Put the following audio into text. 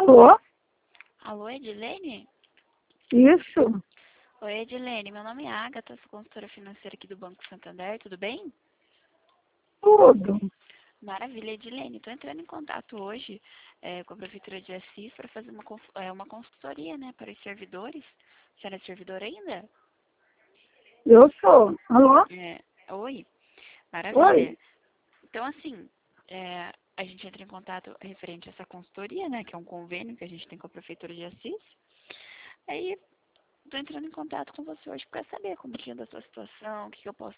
Alô? Alô, Edilene? Isso? Oi, Edilene. Meu nome é Agatha, sou consultora financeira aqui do Banco Santander. Tudo bem? Tudo. Maravilha, Edilene. Estou entrando em contato hoje com a Prefeitura de Assis para fazer uma consultoria, né, para os servidores. A senhora é servidora ainda? Eu sou. Alô? Oi. Maravilha. Oi? Então, assim, a gente entra em contato referente a essa consultoria, né, que é um convênio que a gente tem com a Prefeitura de Assis. Aí, estou entrando em contato com você hoje para saber como que anda a sua situação, o que eu posso